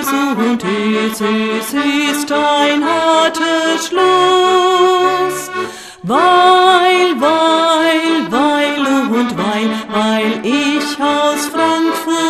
und es ist ein harter Schluss. Weil ich aus Frankfurt